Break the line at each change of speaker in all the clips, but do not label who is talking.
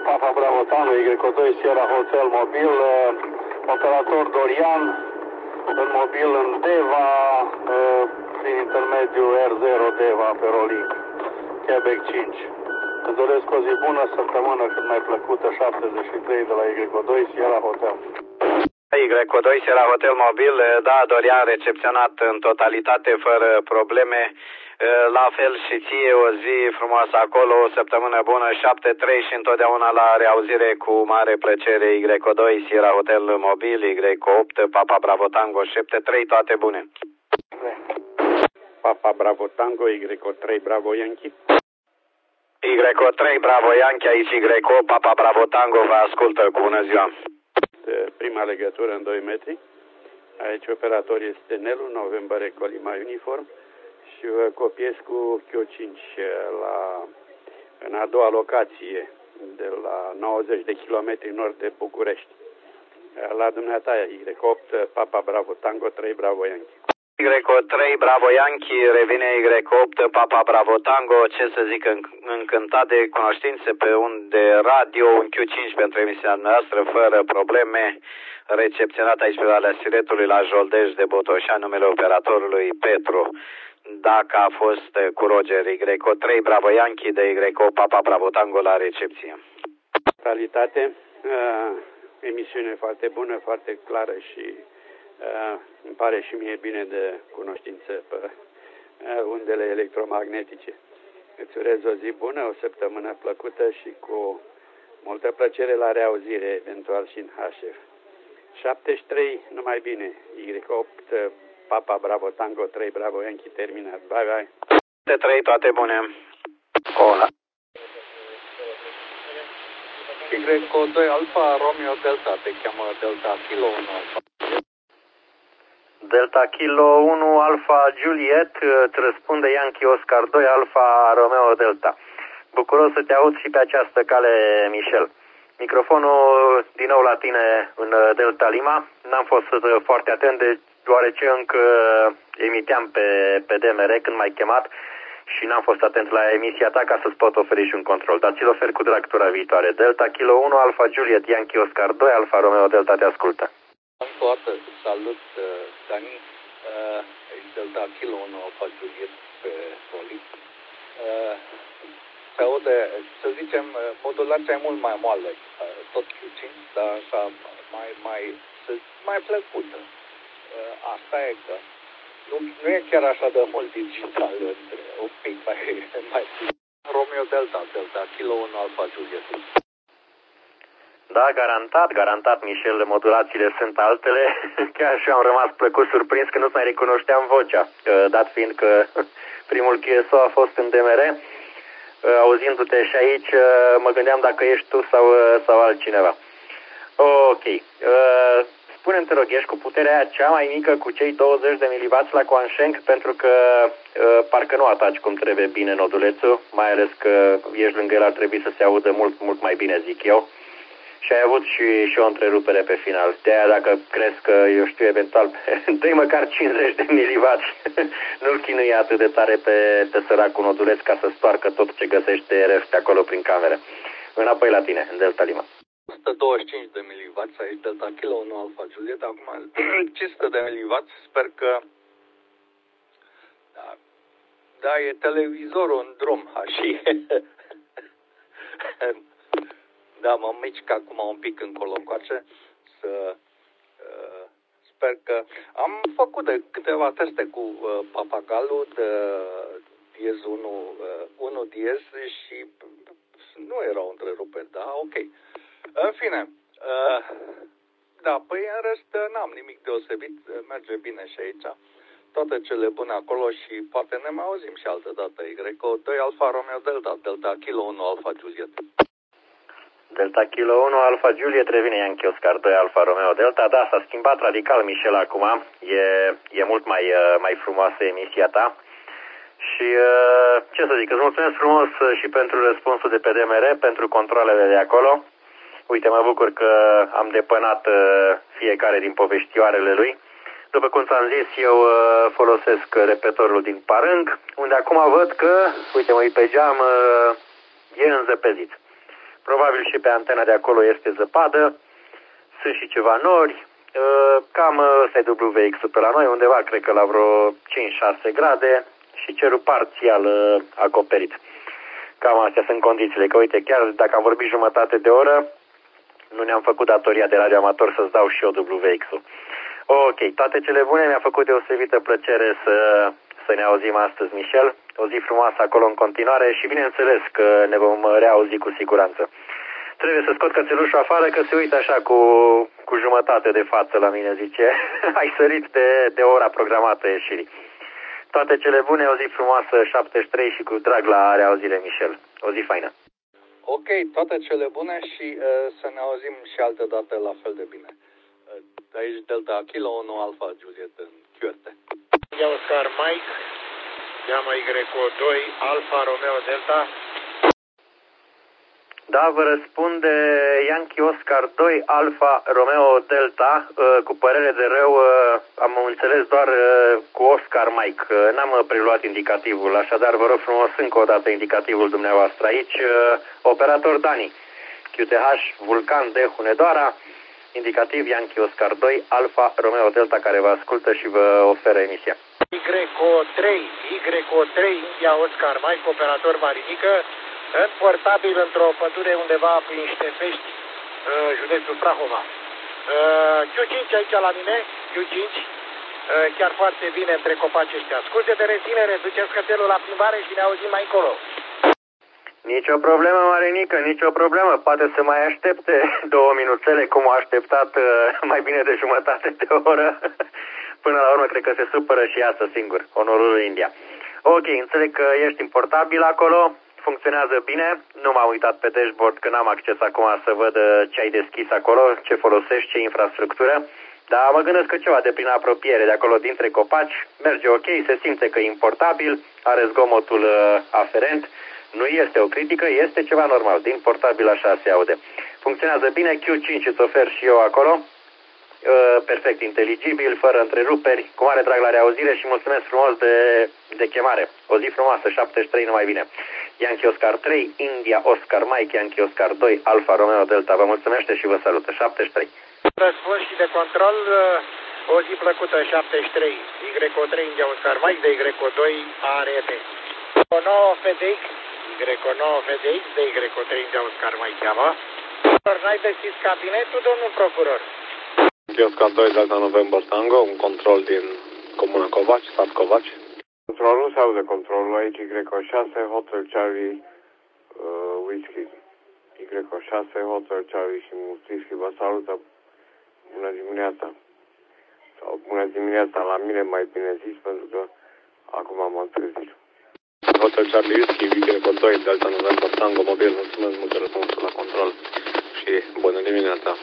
Papa Bravo Tango, Y2 Sierra Hotel Mobil, operator Dorian, în mobil în Deva, prin intermediul R0 Deva pe Rolling, Quebec 5. Îți doresc o zi bună, săptămână cât mai plăcută, 73 de la Y2 Sierra Hotel.
Y2 Sierra Hotel Mobil, da, Dorian, recepționat în totalitate, fără probleme. La fel și ție, o zi frumoasă acolo, o săptămână bună, 7-3 și întotdeauna la reauzire cu mare plăcere. Y2 Sierra Hotel Mobil, Y8 Papa Bravo Tango, 7-3, toate bune.
Papa Bravo Tango, Y3 Bravo Yankee.
Y3 Bravo Yankee, aici Y8 Papa Bravo Tango, vă ascultă, cu bună ziua.
Prima legătură în 2 metri. Aici operator este Nelu, November Colima Uniform. Și vă copiez cu Q5 în a doua locație, de la 90 de kilometri nord de București. La dumneata, Y8 Papa Bravo Tango 3 Bravo Yankee.
Y3 Bravo Yankee, revine Y8 Papa Bravo Tango, ce să zic, încântat de cunoștințe pe unde radio, un Q5 pentru emisiunea noastră, fără probleme, recepționat aici pe Valea Siretului la Joldeș de Botoșani, numele operatorului Petru. Dacă a fost cu Roger, Y3 Bravo Yankee de Y8 Papa Bravo Tango la recepție.
Totalitate, emisiune foarte bună, foarte clară și îmi pare și mie bine de cunoștință pe undele electromagnetice. Îți urez o zi bună, o săptămână plăcută și cu multă plăcere la reauzire, eventual și în HF. 73, numai bine, Y8 Papa Bravo Tango 3 Bravo Yankee terminat. Bye bye.
3, toate bune. Hola.
Y2 Alfa Romeo Delta, te cheamă Delta Kilo 1 Alfa.
Delta Kilo 1 Alfa Juliet, îți răspunde Yankee Oscar 2 Alfa Romeo Delta. Bucuros să te aud și pe această cale, Michel. Microfonul din nou la tine în Delta Lima. N-am fost foarte atent, deoarece încă emiteam pe DMR când m-ai chemat și n-am fost atent la emisia ta ca să-ți pot oferi și un control. Dar ți-l ofer cu drag tura viitoare. Delta Kilo 1 Alfa Juliet Yankee Oscar 2 Alfa Romeo Delta, te ascultă.
Încă o dată, salut, Dani, Delta Kilo 1 Alfa Juliet pe Roli. Se aude, să zicem, modulația e mult mai moală, tot Q5, dar așa mai plăcută. Asta e că nu e chiar așa de mult digital, un pic mai Romeo Delta, Kilo 1 Alfa Juliet.
Da, garantat, Michel, modulațiile sunt altele. Chiar și am rămas plăcut surprins că nu-ți mai recunoșteam vocea, dat fiind că primul QSO a fost în DMR. Auzindu-te și aici, mă gândeam dacă ești tu sau altcineva. Ok. Spune-mi, te rog, ești cu puterea aia cea mai mică cu cei 20 de mW la Quansheng, pentru că parcă nu ataci cum trebuie bine nodulețul, mai ales că ești lângă el, ar trebui să se audă mult mai bine, zic eu. Și ai avut și o întrerupere pe final. De-aia dacă crezi că, eu știu, eventual, dă-i măcar 50 de mW, nu-l chinui atât de tare pe săracul noduleț ca să stoarcă tot ce găsește RF pe acolo prin cameră. Înapoi la tine, în Delta Lima.
125 de mW aici, Delta Kilo 1 Alfa Juliet, acum 500 de mW, sper că da, e televizorul în drum, și da, mă mișc acum un pic încolo încoace, sper că am făcut de câteva teste cu papagalul de diez 1 diez și nu erau întreruperi, da, ok. În fine, da, păi în rest n-am nimic deosebit, merge bine și aici. Toate cele bune acolo și poate ne mai auzim și altă dată. Y2 Alfa Romeo Delta, Delta Kilo 1 Alfa Juliet.
Delta Kilo 1 Alfa Juliet, revine Yankee Oscar 2 Alfa Romeo Delta. Da, s-a schimbat radical, Michel, acum. E mult mai frumoasă emisia ta. Și ce să zic, îți mulțumesc frumos și pentru răspunsul de pe DMR, pentru controlele de acolo. Uite, mă bucur că am depănat fiecare din povestioarele lui. După cum ți-am zis, eu folosesc repetorul din Parâng, unde acum văd că, uite, mă uit pe geam, e înzăpezit. Probabil și pe antena de acolo este zăpadă. Sunt și ceva nori. Cam ăsta e WX-ul pe la noi, undeva cred că la vreo 5-6 grade și cerul parțial acoperit. Cam astea sunt condițiile, că uite, chiar dacă am vorbit jumătate de oră, nu ne-am făcut datoria de radioamator să-ți dau și eu WX-ul. Ok, toate cele bune, mi-a făcut deosebită plăcere să ne auzim astăzi, Michel. O zi frumoasă acolo în continuare și bineînțeles că ne vom reauzi cu siguranță. Trebuie să scot cățelușul afară că se uită așa cu jumătate de față la mine, zice. Ai sărit de ora programată ieșirii. Toate cele bune, o zi frumoasă, 73 și cu drag la reauzire, Michel. O zi faină.
Ok, toate cele bune și să ne auzim și altă dată la fel de bine. De aici Delta Kilo 1 Alpha Juliet în QRT.
Oscar Mike, Gamma Y2 Alfa Romeo Delta.
Da, vă răspunde Yankee Oscar 2 Alfa Romeo Delta. Cu părere de rău, am înțeles doar cu Oscar Mike. N-am preluat indicativul, așadar vă rog frumos încă o dată indicativul dumneavoastră aici. Operator Dani, QTH Vulcan de Hunedoara, indicativ Yankee Oscar 2 Alfa Romeo Delta, care vă ascultă și vă oferă emisia.
Y3 India Oscar Mike, operator Marinică, în portabil într-o pădure undeva prin Ștefești, județul Prahova. Q5 aici la mine, Q5, chiar foarte bine între copaci ăștia. Scuze de reținere, duceți cățelul la plimbare și ne auzim mai încolo.
Nicio problemă, Marinică, nicio problemă. Poate să mai aștepte 2 minuțele, cum a așteptat mai bine de jumătate de oră. Până la urmă, cred că se supără și iasă singur, onorul India. Ok, înțeleg că ești în portabil acolo. Funcționează bine, nu m-am uitat pe dashboard că n-am acces acum să văd ce ai deschis acolo, ce folosești, ce infrastructură, dar mă gândesc că ceva de prin apropiere de acolo dintre copaci merge ok, se simte că e importabil, are zgomotul aferent, nu este o critică, este ceva normal, din portabil așa se aude. Funcționează bine, Q5 îți ofer și eu acolo, perfect inteligibil, fără întreruperi, cu mare drag la reauzire și mulțumesc frumos de chemare. O zi frumoasă, 73 numai bine. Yankee Oscar 3, India Oscar Mike, Yankee Oscar 2, Alfa Romeo Delta. Vă mulțumește și vă salută. 73.
Răspuns și de control, o zi plăcută, 73. Y3 India Oscar Mike, de Y2 ARP. Y9 FedEx, Y9 FedEx, de Y3 India Oscar Mike cheamă. N-ai deschis cabinetul, domnul procuror?
Oscar 2 Delta November Tango, un control din Comuna Covaci, stat Covaci.
Controlul se aude controlul aici, Y6, Hotel Charlie, Whisky. Y6, Hotel Charlie și Whisky, vă salută. Bună dimineața. Sau bună dimineața la mine, mai bine zis, pentru că acum m-am trezit.
Hotel Charlie Whisky, Y2 Delta November Tango, mobil, mulțumesc mult de răspunsul la control și bună dimineața.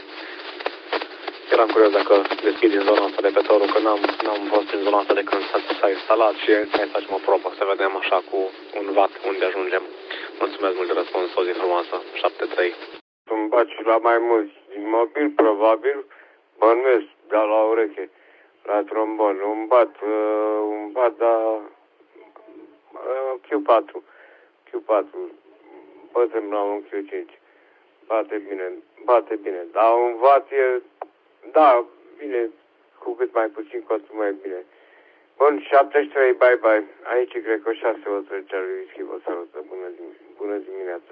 Eram curios dacă deschid din zona asta repetorul, că n-am fost în zona asta de când s-a instalat și hai să facem o probă, să vedem așa cu un watt unde ajungem. Mulțumesc mult de răspuns, o zi frumoasă, 73.
Îmi baci la mai mulți, din mobil probabil, bănuiesc, dar la ureche, la trombon, un bat, dar Q4, bătem la un Q5, bate bine, dar un watt e, da, bine, cu cât mai puțin, cu atât mai bine. Bun, 73, bye. Aici cred că 6 o trece al Whisky, vă salută. Bună dimineața.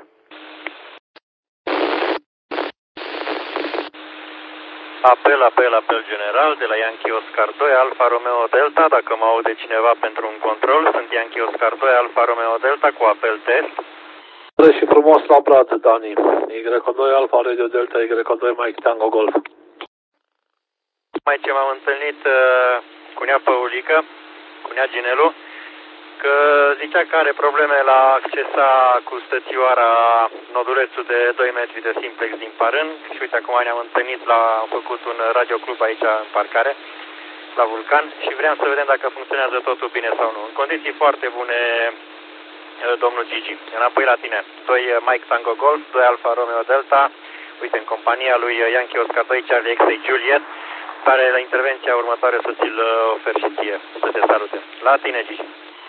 Apel general de la Yankee Oscar 2 Alfa Romeo Delta. Dacă mă aude cineva pentru un control, sunt Yankee Oscar 2 Alfa Romeo Delta cu apel test.
Și frumos la brat, Dani. Y2 Alfa Radio Delta, Y2 Mike Tango Golf.
Mai ce m-am întâlnit cu nea Păulică, cu nea Ginelu, că zicea că are probleme la accesa cu stățioara nodulețul de 2 metri de simplex din Parân. Și uite, acum ne-am întâlnit, am făcut un radioclub aici în parcare, la Vulcan, și vreau să vedem dacă funcționează totul bine sau nu. În condiții foarte bune, domnul Gigi. Înapoi la tine. 2 Mike Tango Golf, 2 Alfa Romeo Delta, uite, în compania lui Yankee Oscar 2 Charlie X-Ray Juliet, care la intervenția următoare să ți-l ofer și ție, să te salute. La tine, Gigi.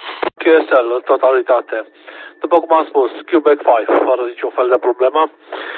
QSL, în totalitate. După cum am spus, Quebec 5, fără niciun fel de problemă.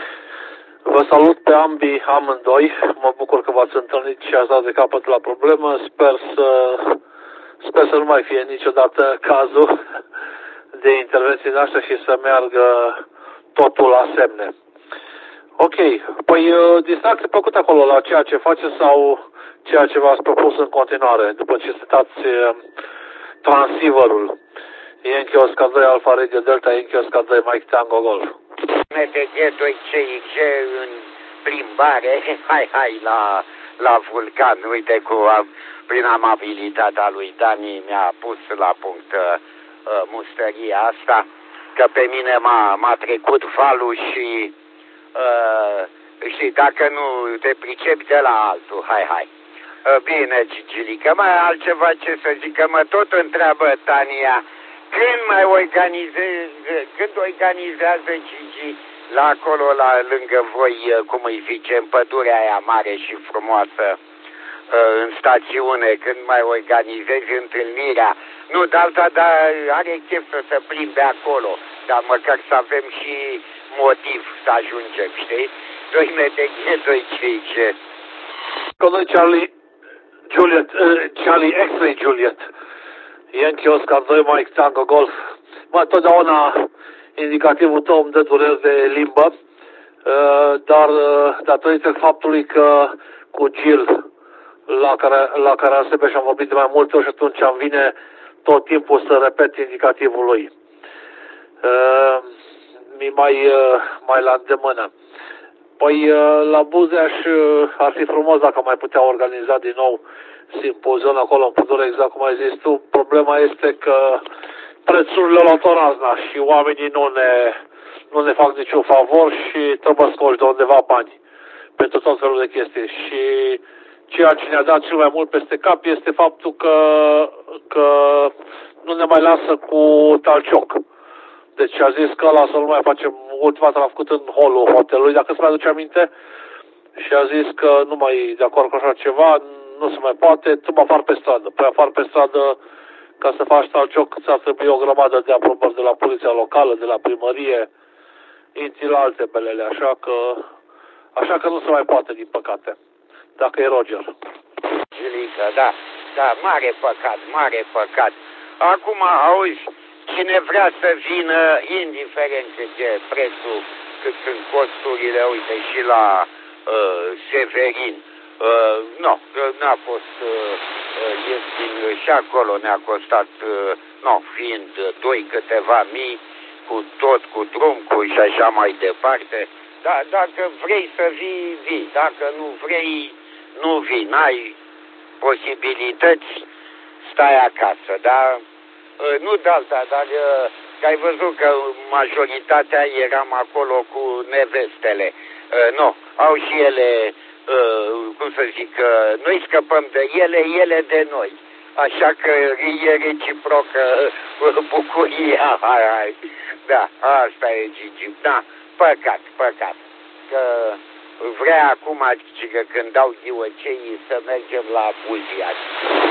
Vă salut pe amândoi. Mă bucur că v-ați întâlnit și ați dat de capăt la problemă. Sper să nu mai fie niciodată cazul de intervenții noastre și să meargă totul la semne. Ok, păi distracție plăcută acolo la ceea ce faceți sau ceea ce v-ați propus în continuare, după ce setați transceiverul Yankee Oscar 2 Alpha Radio Delta Yankee Oscar 2 Mike Tango Golf.
MTG2CX în plimbare, hai la vulcan, uite prin amabilitatea lui Dani mi-a pus la punct mustăria asta, că pe mine m-a trecut valul și știi, dacă nu te pricepi de la altul, hai. Bine, Gigilică, mai altceva ce să zic, că mă tot întreabă Tania, când organizează Gigi la acolo, lângă voi, cum îi zice, în pădurea aia mare și frumoasă, în stațiune, când mai organizezi întâlnirea. Nu, dar are chef să se plimbe acolo, dar măcar să avem și motiv să ajungem, știi? 2 MTG, 2 CX.
Noi Charlie X-Ray Juliet, Yankee Oscar 2 Mike Tango Golf. Totdeauna indicativul tău îmi dă dureri de limbă, dar datorită faptului că cu Gil, la care am și am vorbit de mai multe ori și atunci îmi vine tot timpul să repet indicativul lui. Mi mai la îndemână. Păi la Buzeaș ar fi frumos dacă mai putea organiza din nou simpozion acolo în pădure, exact cum ai zis tu. Problema este că prețurile la tot razna și oamenii nu ne fac niciun favor și trebuie scoși de undeva bani pentru tot felul de chestii. Și ceea ce ne-a dat cel mai mult peste cap este faptul că nu ne mai lasă cu talcioc. Deci a zis că ăla să nu mai facem, ultima dată l-a făcut în holul hotelului, dacă se mai aduce aminte, și a zis că nu mai e de acord cu așa ceva, nu se mai poate, tu afară pe stradă. Păi afară pe stradă, ca să faci talcioc, ți-ar trebui o grămadă de aprobări de la poliția locală, de la primărie, inti la alte belele, așa că nu se mai poate, din păcate, dacă e Roger.
Gilică, da, mare păcat. Acum, auzi, cine vrea să vină, indiferent cât e prețul, cât sunt costurile, uite, și la Severin, n-a fost ieftin și acolo ne-a costat, fiind 2 câteva mii, cu tot, cu drumul și așa mai departe. Da, dacă vrei să vii, dacă nu vrei, nu vii, n-ai posibilități, stai acasă, dar nu de alta, dar că ai văzut că majoritatea eram acolo cu nevestele. Au și ele, cum să zic, noi scăpăm de ele de noi. Așa că e reciprocă bucuria. Da, asta e Gigi. Da, păcat. Că vrea acum, când dau ghiocei, să mergem la Buziaș.